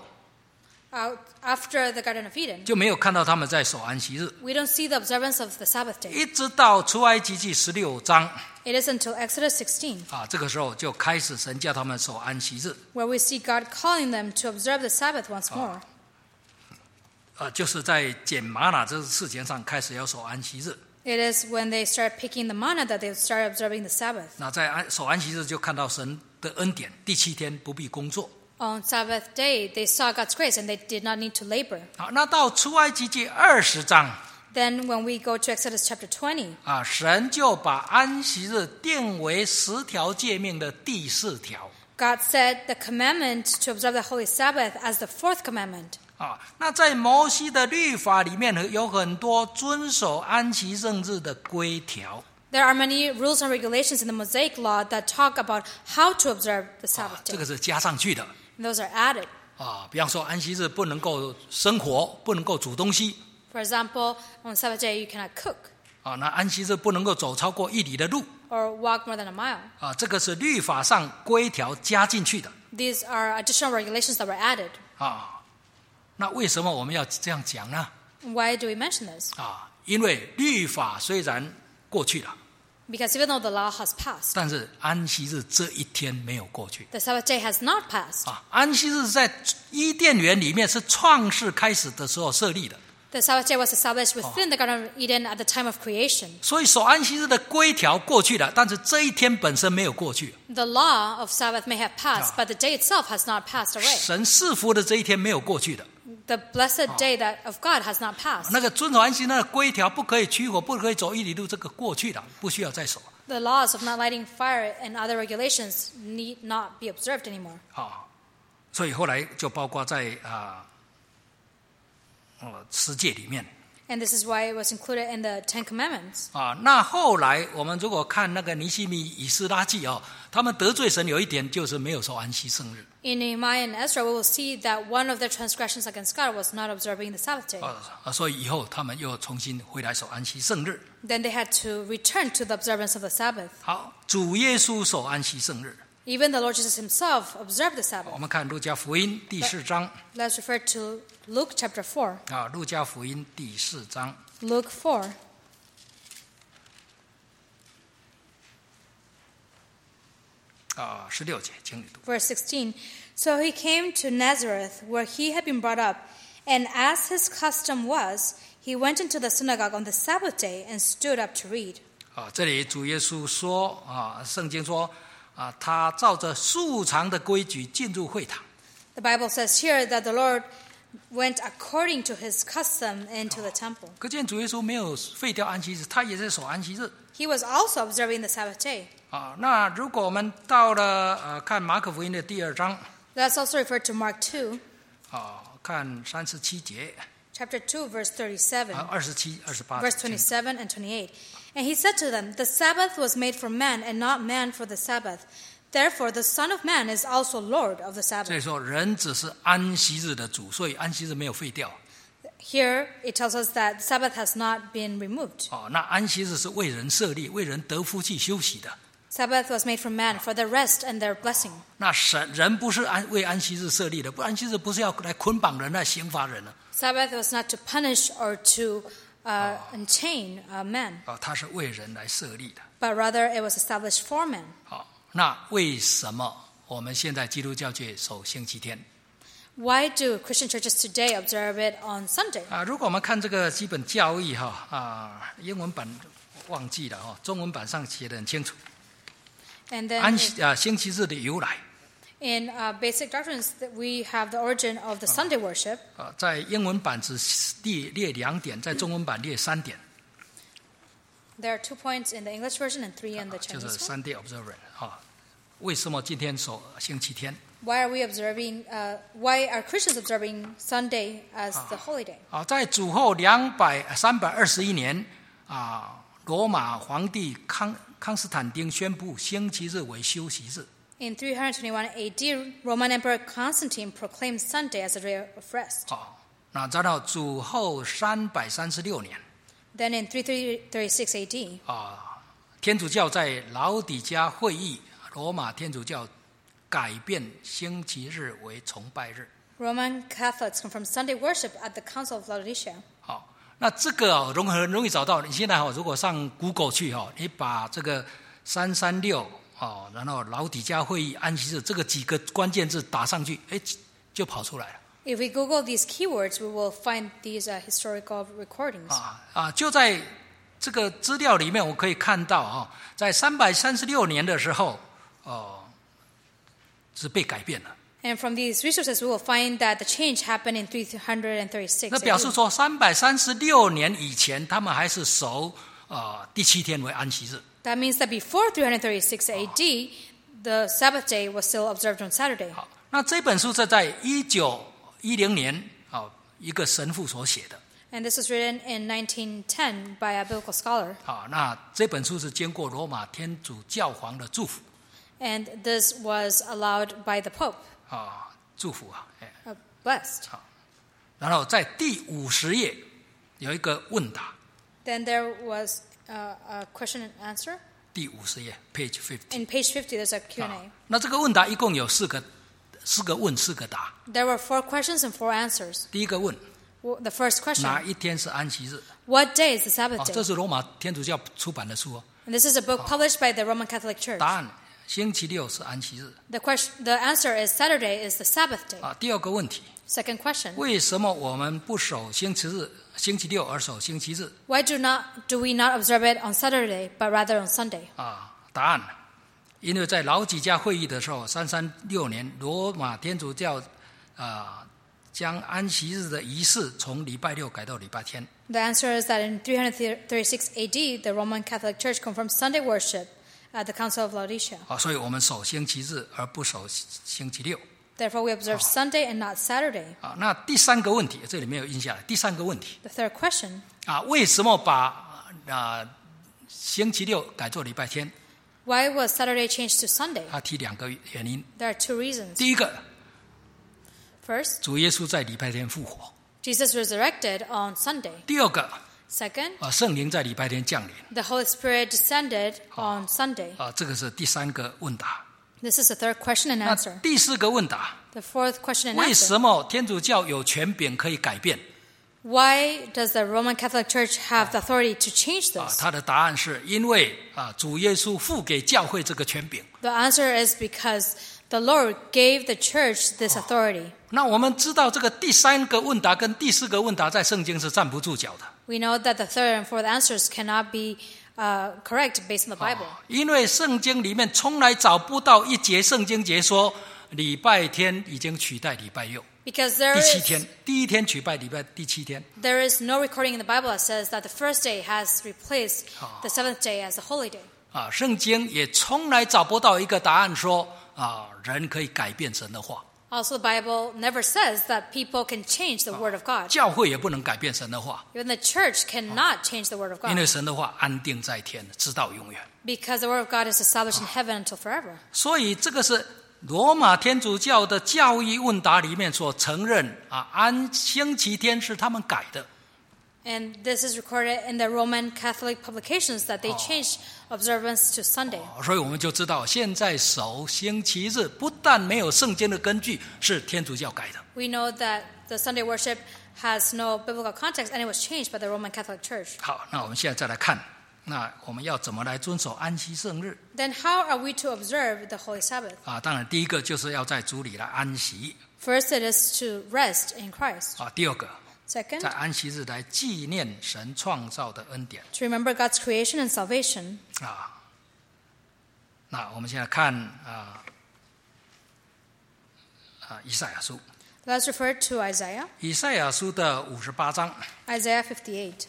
Out after the Garden of Eden, 就没有看到他们在守安息日， we don't see the observance of the Sabbath day. 一直到出埃及记十六章 It is until Exodus sixteen 啊，这个时候就开始神叫他们守安息日， where we see God calling them to observe the Sabbath once more. 啊，就是在捡玛瑙这个事情上开始要守安息日。 It is when they start picking the manna that they start observing the Sabbath. 那在安守安息日就看到神的恩典，第七天不必工作。 On Sabbath day, they saw God's grace and they did not need to labor. 好，那到出埃及记二十章 Then when we go to Exodus chapter twenty, 啊，神就把安息日定为十条诫命的第四条 God set the commandment to observe the Holy Sabbath as the fourth commandment. 啊。那在摩西的律法里面有很多遵守安息圣日的规条。 There are many rules and regulations in the Mosaic law that talk about how to observe the 啊 Sabbath 这 day. 个是加上去的 And those are added. 啊。比方说，安息日不能够生火，不能够煮东西 For example, on Sabbath day, you cannot cook 啊。那安息日不能够走超过一里的路 or walk more than a mile. 啊。这个是律法上规条加进去的 These are additional regulations that were added. 啊。那为什么我们要这样讲呢？ Why do we mention this? 啊，因为律法虽然过去了， Because even though the law has passed, 但是安息日这一天没有过去 the Sabbath day has not passed. 啊。安息日在伊甸园里面是创世开始的时候设立的， The Sabbath day was established within the Garden of Eden at the time of creation. 所以守安息日的规条过去了，但是这一天本身没有过去。 The law of Sabbath may have passed, but the day itself has not passed away. 神赐福的这一天没有过去的， The blessed day that of God has not passed. 那个遵守安息日的规条，不可以取火，不可以走一里路，这个过去了，不需要再守 The laws of not lighting fire and other regulations need not be observed anymore. 啊。所以后来就包括在啊呃十诫里面。 And this is why it was included in the Ten Commandments. 啊，那后来我们如果看那个尼希米、以斯拉记哦，他们得罪神有一点就是没有守安息圣日 In Nehemiah and Ezra, we will see that one of their transgressions against God was not observing the Sabbath day. 啊啊，所以以后他们又重新回来守安息圣日。 Then they had to return to the observance of the Sabbath. 好，主耶稣守安息圣日。 Even the Lord Jesus himself observed the 我 Sabbath. 们看路加福音第四章 Let's refer to Luke chapter four. 啊，路加福音第四章 Luke four, 啊十六节，请你读。 verse sixteen. So he came to Nazareth, where he had been brought up, and as his custom was, he went into the synagogue on the Sabbath day and stood up to read. 啊，这里主耶稣说啊，圣经说啊，他照着素常的规矩进入会堂。 The Bible says here that the Lord went according to his custom into the temple. 可见主耶稣没有废掉安息日，他也在守安息日。 He was also observing the Sabbath day. 啊，那如果我们到了呃看马可福音的第二章 Let's also refer to Mark two, 啊，看三十七节 chapter two, verse thirty-seven, 啊，二十七、二十八 verse twenty-seven and twenty-eight. And he said to them, The Sabbath was made for man, and not man for the Sabbath. Therefore, the Son of Man is also Lord of the 所以 Sabbath. 说人只是安息日的主，所以安息日没有废掉。 Here, it tells us that Sabbath has not been removed. 哦，那安息日是为人设立，为人得福气休息的。 Sabbath was made for man, for their rest and their blessing. 那神人不是安为安息日设立的，不安息日不是要来捆绑人、来刑罚人的 Sabbath was not to punish or to uh, enchain uh, man, 啊，它是为人来设立的。 but rather it was established for man. 好，那为什么我们现在基督教界守星期天？ Why do Christian churches today observe it on Sunday? 啊，如果我们看这个基本教义哈啊，英文版忘记了哈，中文版上写得很清楚。 And then 安息啊，星期日的由来 in uh, basic doctrines, that we have the origin of the Sunday worship. 啊，在英文版只列列两点，在中文版列三点， There are two points in the English version and three in the 就是 Chinese one. Sunday observance 啊。为什么今天守星期天？ Why are we observing? Uh, why are Christians observing Sunday as the holy day? 啊，在主后两百三百二十一年啊，罗马皇帝康康斯坦丁宣布星期日为休息日。 In three twenty-one A D, Roman Emperor Constantine proclaimed Sunday as a day of rest. 好，那再到主后三百三十六年 Then in three thirty-six A D, 啊，天主教在老底嘉会议，罗马天主教改变星期日为崇拜日。 Roman Catholics confirmed Sunday worship at the Council of Laodicea. 好，那这个哦，容很容易找到。你现在哈，如果上 Google 去哈，你把这个三三六哦，然后老底嘉会议安息日这个几个关键字打上去，哎，就跑出来了。 If we Google these keywords, we will find these uh, historical recordings. 啊啊，就在这个资料里面，我可以看到啊，在三百三十六年的时候，哦，是被改变了。 And from these resources, we will find that the change happened in three thirty-six 那表 A 示 D. 说，三百三十六年以前，他们还是守呃第七天为安息日。 That means that before three thirty-six A D, the Sabbath day was still observed on Saturday. 好，那这本书是在一九一零年啊一个神父所写的。 And this was written in nineteen ten by a biblical scholar. 好，那这本书是经过罗马天主教皇的祝福 And this was allowed by the Pope, 啊，祝福啊，哎， uh, blessed. 然后在第五十页有一个问答， Then there was uh, a question and answer. 第五十页 page fifty。 In page fifty, there's a Q and 好 A. 那这个问答一共有四个，四个问，四个答。 There were four questions and four answers. 第一个问 Well, the first 哪 question, 一天是安息日？ what day is the Sabbath 哦， day? 这是罗马天主教出版的书哦。 And this is a book published by the Roman Catholic Church. 答案：星期六是安息日。 The question, the answer is Saturday is the Sabbath day. 啊，第二个问题， Second question, 为什么我们不守星期日、星期六而守星期日？ why do not do we not observe it on Saturday but rather on Sunday? 啊，答案：因为在老几家会议的时候，三三六年，罗马天主教啊将安息日的仪式从礼拜六改到礼拜天。 The answer is that in three thirty-six A D, the Roman Catholic Church confirmed Sunday worship at the Council of Laodicea. 啊，所以我们守星期日而不守星期六。 Therefore, we observe Sunday and not Saturday. 啊，那第三个问题，这里面有印下来。第三个问题 The third question, 啊，为什么把啊星期六改做礼拜天？ why was Saturday changed to Sunday? 他提两个原因。 There are two reasons. 第一个， First, 主耶稣在礼拜天复活； Jesus resurrected on Sunday. 第二个， Second, 啊，圣灵在礼拜天降临。 the Holy Spirit descended on Sunday. 啊，这个是第三个问答。 This is the third question and 那 answer. 第四个问答， The fourth question and 为 answer. 什么天主教有权柄可以改变？ Why does the Roman Catholic Church have the authority to change 啊， this? 他的答案是因为啊，主耶稣付给教会这个权柄。 The answer is because the Lord gave the church this authority. 那我们知道这个第三个问答跟第四个问答在圣经是站不住脚的。 We know that the third and fourth answers cannot be uh, correct based on the Bible. 因为圣经里面从来找不到一节圣经节说礼拜天已经取代礼拜六， Because there 第七 is, 天第一天取代礼拜第七天。 there is no recording in the Bible that says that the first day has replaced the seventh day as a holy day. 啊，圣经也从来找不到一个答案说啊，人可以改变神的话， Also, the Bible never says that people can change the Word of God. 教会也不能改变神的话， Even the church cannot change the Word of 因为 God. 神的话安定在天，直到永远。 Because the Word of God is established in heaven until forever. 所以这个是罗马天主教的教义问答里面所承认啊，安星期天是他们改的。 And this is recorded in the Roman Catholic publications that they changed observance to Sunday. 所以我们就知道，现在守星期日不但没有圣经的根据，是天主教改的。 We know that the Sunday worship has no biblical context and it was changed by the Roman Catholic Church. 好，那我们现在再来看，那我们要怎么来遵守安息圣日 Then how are we to observe the Holy Sabbath? 啊？当然，第一个就是要在主里来安息， First, it is to rest in Christ. 啊，第二个， Second, 在安息日来纪念神创造的恩典 to remember God's creation and salvation. 啊。那我们现在看啊啊以赛亚书， Let's refer to Isaiah, 以赛亚书的五十八章， Isaiah fifty-eight.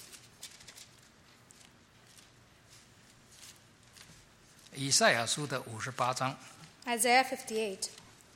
以赛亚书的五十八章 Isaiah fifty-eight,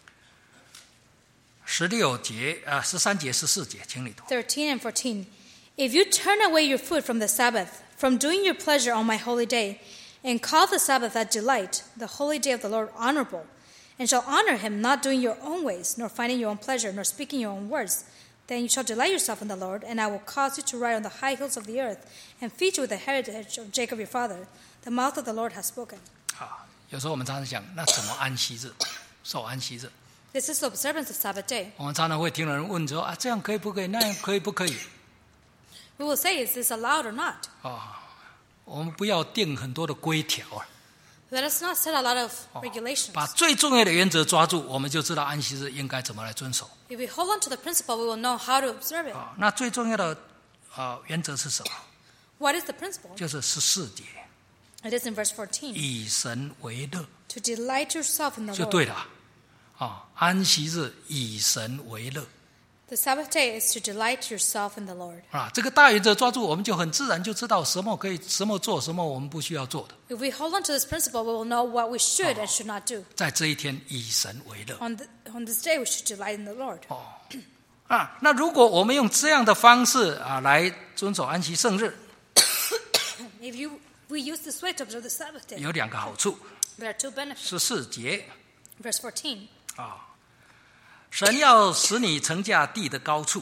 十六节啊十三节十四节，请你读。 thirteen and fourteen. If you turn away your foot from the Sabbath, from doing your pleasure on my holy day, and call the Sabbath a delight, the holy day of the Lord honorable, and shall honor him, not doing your own ways, nor finding your own pleasure, nor speaking your own words, then you shall delight yourself in the Lord, and I will cause you to ride on the high hills of the earth, and feed you with the heritage of Jacob your father. The mouth of the Lord has spoken. 好，有时候我们常常讲，那怎么安息日？守安息日， This is the observance of Sabbath day. 我们常常会听人问说啊，这样可以不可以？那样可以不可以？ We will say, is this allowed or not? 啊，我们不要定很多的规条啊， Let us not set a lot of regulations. 把最重要的原则抓住，我们就知道安息日应该怎么来遵守。 If we hold on to the principle, we will know how to observe it. 啊，那最重要的啊原则是什么？ What is the principle? 就是十四节， It is in verse fourteen. 以神为乐， To delight yourself in the 就对 Lord. 了。啊，安息日以神为乐 The Sabbath day is to delight yourself in the Lord. 啊，这个大原则抓住，我们就很自然就知道什么可以什么做，什么我们不需要做的。 If we hold on to this principle, we will know what we should and should not do. 在这一天以神为乐 On, the, on this day, we should delight in the Lord. 哦啊，那如果我们用这样的方式啊来遵守安息圣日， If you, we use this way to observe the Sabbath day, 有两个好处。 there are two benefits. 十四节 Verse fourteen. 啊，神要使你乘驾地的高处。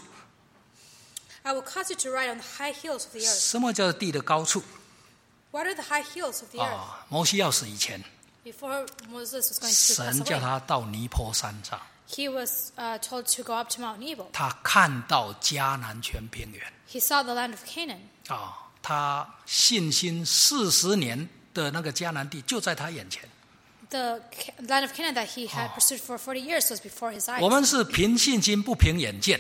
I will cause you to ride on the high hills of the earth. 什么叫地的高处 What are the high hills of the earth? 啊？摩西要死以前， Before Moses was going to 神 pass 叫 away, 他到尼坡山上， he was uh, told to go up to Mount Nebo. 他看到迦南全平原 He saw the land of Canaan. 啊，他信心四十年的那个迦南地就在他眼前。 The Ca- land of Canaan that he had pursued for forty years was before his eyes. 我们是凭信心不凭眼见，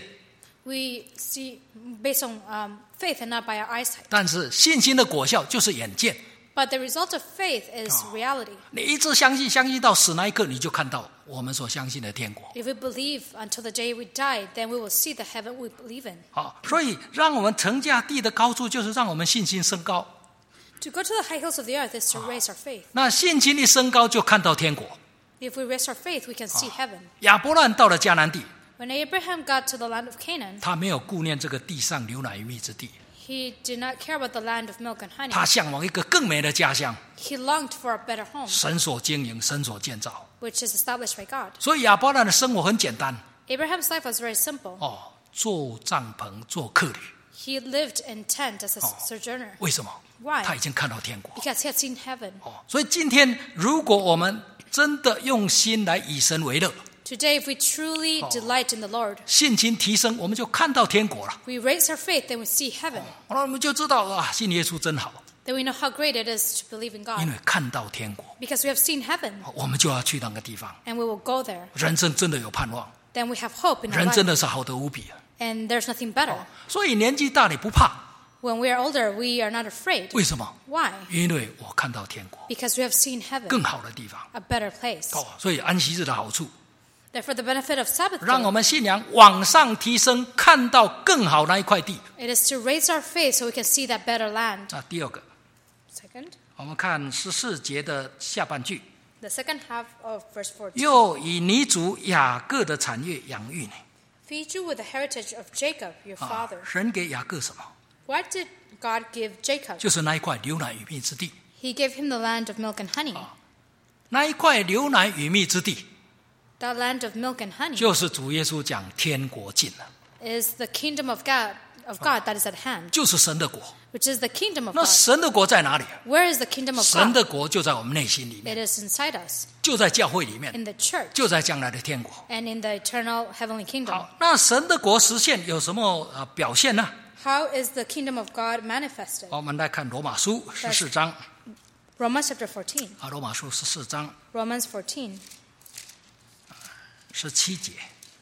We see based on um, faith and not by our eyesight. 但是信心的果效就是眼见。 But the result of faith is reality. 你一直相信，相信到死那一刻，你就看到我们所相信的天国。 If we believe until the day we die, then we will see the heaven we believe in. 好，所以让我们乘驾地的高处，就是让我们信心升高。 To go to the high hills of the earth is to raise our faith. 那信心一升高，就看到天国。 If we raise our faith, we can see heaven. 亚伯兰到了迦南地， When Abraham got to the land of Canaan, 他没有顾念这个地上流奶与蜜之地， he did not care about the land of milk and honey. 他向往一个更美的家乡， He longed for a better home, 神所经营，神所建造。 which is established by God. 所以亚伯兰的生活很简单 Abraham's life was very simple. 哦，做帐篷，做客旅。 He lived in tent as a Oh. sojourner 为什么？ Why? 他已经看到天国 because he had seen heaven. 哦。所以今天，如果我们真的用心来以神为乐， Today, if we truly Oh. delight in the Lord, 信心提升，我们就看到天国了。 we raise our faith, then we see heaven. 那我们就知道啊，信耶稣真好， Then we know how great it is to believe in 因 God. 为看到天国， Because we have seen heaven, 我们就要去那个地方。 and we will go there. 人生真的有盼望， Then we have hope in our 人真 life, 的是好得无比啊。 and there's nothing better. 所以年纪大你不怕， When we are older, we are not afraid. 为什么？ Why? 因为我看到天国 Because we have seen heaven, 更好的地方 a better place. 哦。所以安息日的好处， Therefore, the benefit of Sabbath 让我 day, 们信仰往上提升，看到更好那一块地。 it is to raise our faith so we can see that better land. 那第二个， Second, 我们看十四节的下半句， the second half of verse fourteen. 又以你主雅各的产业养育你。 Feed you with the heritage of Jacob, your 啊 father. 神给雅各什么？ What did God give Jacob? 就是那一块流奶与蜜之地。 He gave him the land of milk and honey. 那一块流奶与蜜之地， That land of milk and honey 就是主耶稣讲天国近了， is the kingdom of God of God that is at hand, 就是神的国。 which is the kingdom of 那 God. 神的国在哪里？ Where is the kingdom of 神 God? 的国就在我们内心里面， It is inside us, 就在教会里面， in the church, 就在将来的天国。 and in the eternal heavenly kingdom. 好，那神的国实现有什么呃表现呢？ How is the kingdom of God manifested? 我们来看罗马书十四章 Romans chapter fourteen. 啊，罗马书十四章 Romans fourteen, 十七节，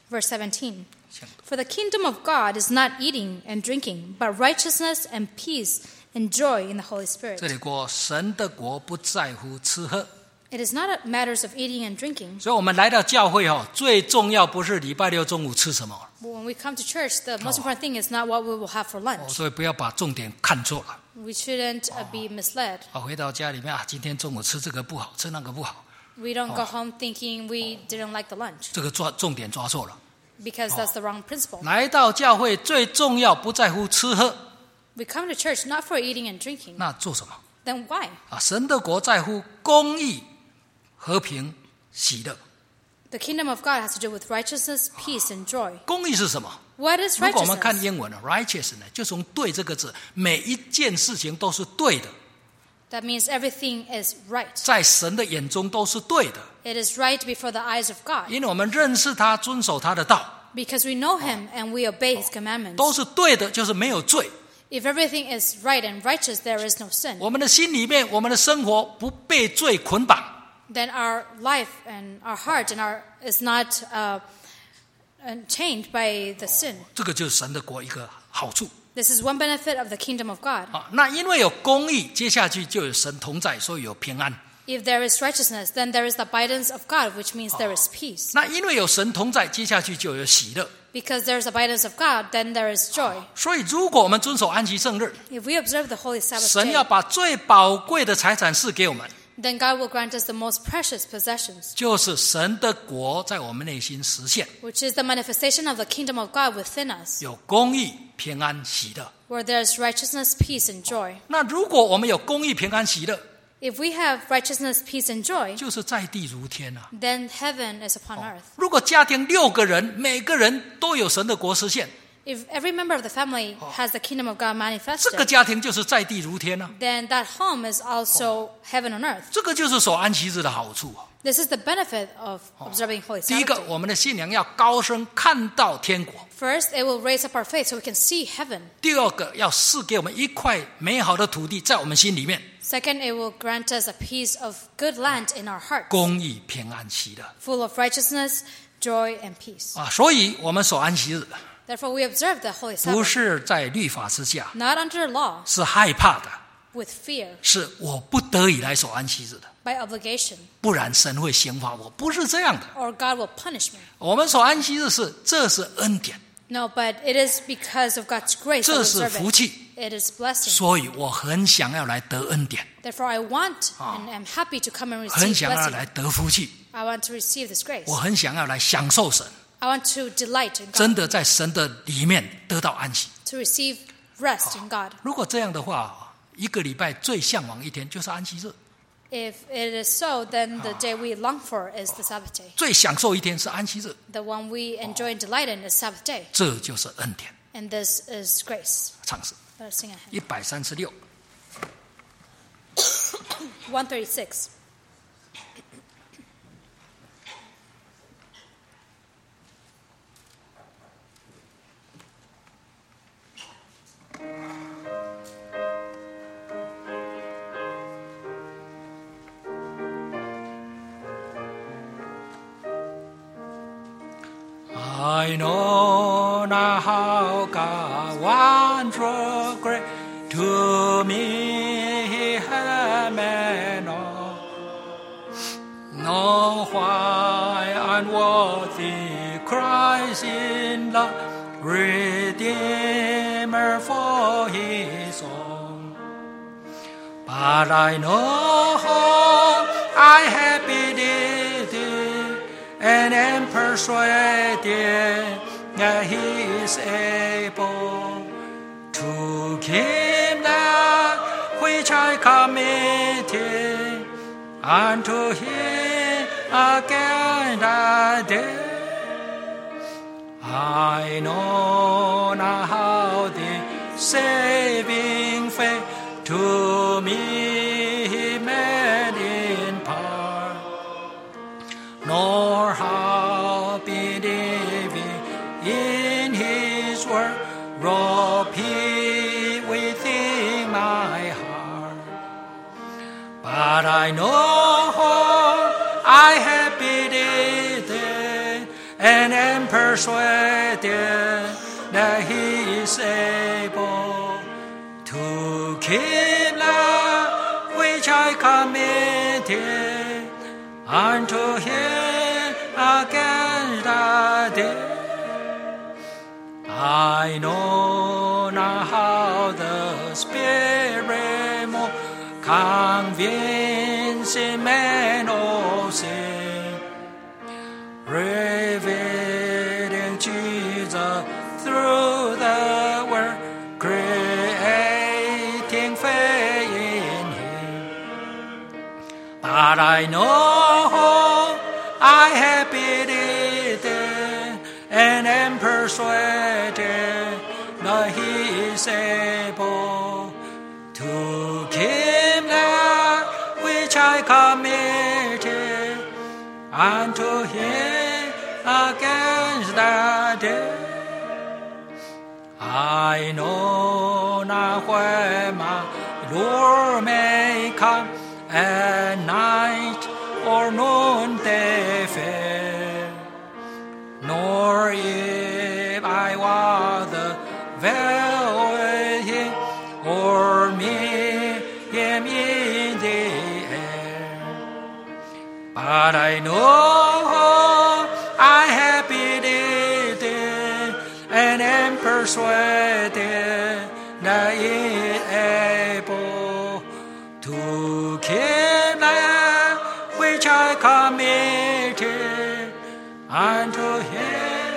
Verse seventeen. For the kingdom of God is not eating and drinking, but righteousness and peace and joy in the Holy Spirit. 这里说神的国不在乎吃喝， It is not matters of eating and drinking. 所以我们来到教会哦，最重要不是礼拜六中午吃什么， When we come to church, the most important thing is not what we will have for 哦 lunch. 所以不要把重点看错了。 We shouldn't uh, be misled. 啊，回到家里面啊，今天中午吃这个不好，吃那个不好， We don't go home thinking we didn't like the lunch 这个抓重点抓错了。 because that's the wrong principle. 来到教会最重要不在乎吃喝， We come to church not for eating and drinking. 那做什么 Then why? 啊？神的国在乎公义、和平、喜乐。 The kingdom of God has to do with righteousness, peace, and joy. 公义是什么？ What is 如果我们看 righteousness? 英文呢 ，righteous 呢，就从对这个字，每一件事情都是对的， That means everything is right. 在神的眼中都是对的， It is right before the eyes of God 因为我们认识他，遵守他的道， because we know Him and we obey His commandments. 都是对的，就是没有罪。 If everything is right and righteous, there is no sin. 我们的心里面，我们的生活不被罪捆绑， Then our life and our heart and our is not uh, uh, chained by the sin. 这个就是神的国一个好处 This is one benefit of the kingdom of God. 啊。那因为有公义，接下去就有神同在，所以有平安。 If there is righteousness, then there is the abidance of God, which means there is peace. 那因为有神同在，接下去就有喜乐。 Because there is abidance of God, then there is joy. 所以，如果我们遵守安息圣日， If we observe the holy Sabbath 神要 day, 把最宝贵的财产赐给我们， then God will grant us the most precious possessions, 就是神的国在我们内心实现， which is the manifestation of the kingdom of God within us, 有公义、平安、喜乐。 where there is righteousness, peace, and joy. 那如果我们有公义、平安、喜乐， If we have righteousness, peace, and joy, 就是在地如天啊。 then heaven is upon earth. 如果家庭六个人，每个人都有神的国实现， If every member of the family has the kingdom of God 这个 manifested, 家庭就是在地如天啊。 then that home is also heaven on earth. 这个就是守安息日的好处啊。 This is the benefit of observing Holy 第一 Sabbath 个， day. 我们的信仰要高升，看到天国； First, it will raise up our faith so we can see heaven. 第二个，要赐给我们一块美好的土地，在我们心里面， Second, it will grant us a piece of good land in our heart, 公义、平安、喜乐 full of righteousness, joy, and peace. 啊。所以，我们守安息日 Therefore, we observe the Holy 不 Sabbath 是在律法之下， not under law, 是害怕的， with fear, 是我不得已来守安息日的， by obligation, 不然神会刑罚我。不是这样的， or God will punish me. 我们守安息日是这是恩典， No, but it is because of God's grace that 这 we 是 observe 福 it. 气， It is blessing. 所以我很想要来得恩典， Therefore, I want and am happy to come and 很 receive 想要 blessing. 来得福气， I want to receive this grace. 我很想要来享受神， I want to delight in 真 God, 的在神的里面得到安息。 to receive rest in God. 如果这样的话，一个礼拜最向往一天就是安息日， If it is so, then the day we long for is the Sabbath day. 最享受一天是安息日， The one we enjoy and delight in is Sabbath day. 这就是恩典。 And this is grace. 唱诗 Let us sing a 一百三十六。 hymn. one thirty-six. I know now how God wondrous great to me He had made known. Know why unworthy Christ in love, Redeemer for His own. But I know how I have believed it, and am persuaded that He is able to keep that which I committed unto Him again that day. I know now how the saving faith to me He made in part, nor how believing in His word wrought peace within my heart. But I know I have believed it, and am persuaded persuaded that he is able to keep that which I committed unto him against that day. I know not how the Spirit more convincing man of sin, revealing Jesus through the word, creating faith in him. But I know I have believed and am persuaded that he is able to keep that which I committed unto him against that day. I know not when my Lord may come at night or noonday fair, nor if I walk the veil with him or meet him in the air. But I know I have believed and am persuaded that he is able to keep that which I committed unto him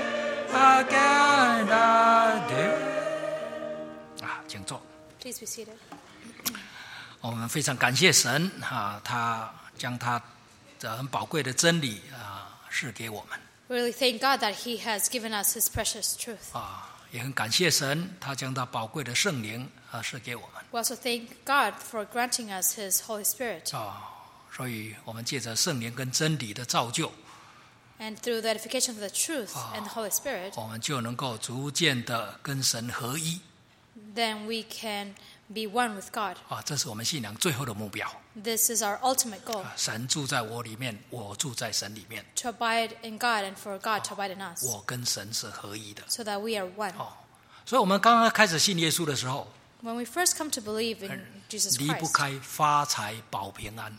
again that day. 啊，请坐。 Please be seated. 我们非常感谢神啊，他将他这很宝贵的真理啊赐给我们。 Really thank God that He has given us His precious truth. 啊，也很感谢神，他将他宝贵的圣灵啊赐给我们。 We also thank God for granting us His Holy Spirit. 啊，所以我们借着圣灵跟真理的造就， And through the edification of the truth and the Holy Spirit, 我们就能够逐渐的跟神合一。 then we can be one with God. 啊，这是我们信仰最后的目标。 This is our ultimate goal, 神住在我里面，我住在神里面， to abide in God and for God to abide in us, 我跟神是合一的。 so that we are one. 哦，所以我们刚刚开始信耶稣的时候， When we first come to believe in Jesus 离不 Christ, 开发财保平安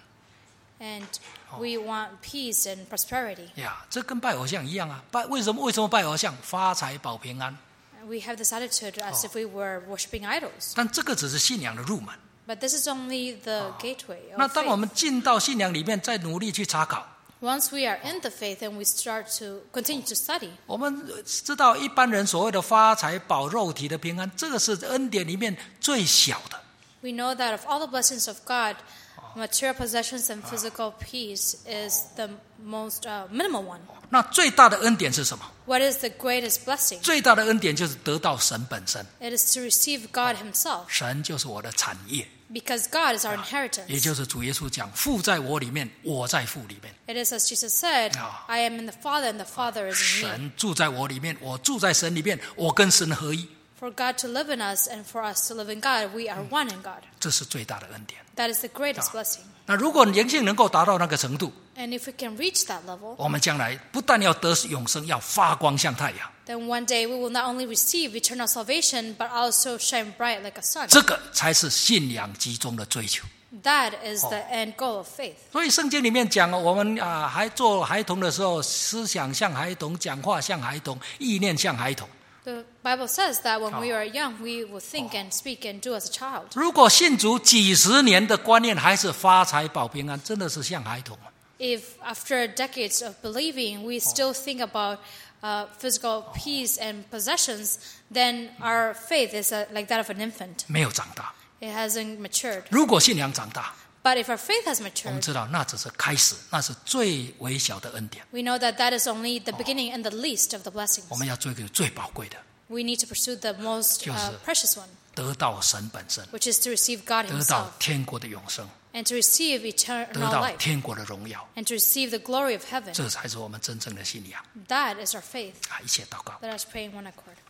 and we want peace and prosperity, 呀，这跟拜偶像一样啊。拜为什么为什么拜偶像？发财保平安。 we have this attitude as if we were worshiping idols. 但这个只是信仰的入门。 But this is only the gateway 那 of 当我 faith. 们进到信仰里面，再努力去查考， Once we are in the faith and we start to continue to study, 我们知道一般人所谓的发财保肉体的平安，这个是恩典里面最小的。 we know that of all the blessings of God, material possessions and physical peace is the most uh, minimal one. 那最大的恩典是什么？ What is the greatest blessing? 最大的恩典就是得到神本身， It is to receive God Himself, 神就是我的产业， because God is our 也 inheritance. 就是主耶稣讲：“父在我里面，我在父里面。 It is as Jesus said, Ah. I am in the Father and the Father is in me. 神住在我里面，我住在神里面，我跟神合一， For God to live in us and for us to live in God, we are one in God. 这是最大的恩典。 That is the greatest blessing. 那如果灵性能够达到那个程度， And if we can reach that level, 我们将来不但要得永生，要发光像太阳。 then one day we will not only receive eternal salvation, but also shine bright like a sun. 这个才是信仰集中的追求。 That is the end goal of faith. 所以圣经里面讲，我们啊还做孩童的时候，思想像孩童，讲话像孩童，意念像孩童。 The Bible says that when we are young, we will think and speak and do as a child. 如果信主几十年的观念还是发财保平安，真的是像孩童。 If after decades of believing, we still think about uh, physical peace and possessions, then our faith is uh, like that of an infant. 没有长大。 It hasn't matured. 如果信仰长大， But if our faith has 我们 matured, 知道那只是开始，那是最微小的恩典。 we know that that is only the beginning and the least of the blessings. 我们要追求最宝贵的， We need to pursue the most uh, 就是 precious one, 得到神本身， which is to receive God 得到 Himself 天国的永生， and to receive 得 eternal 到 life 天国的荣耀， and to receive the glory of heaven. 这才是我们真正的信仰。 That is our faith. 啊，一切祷告。 Let us pray in one accord.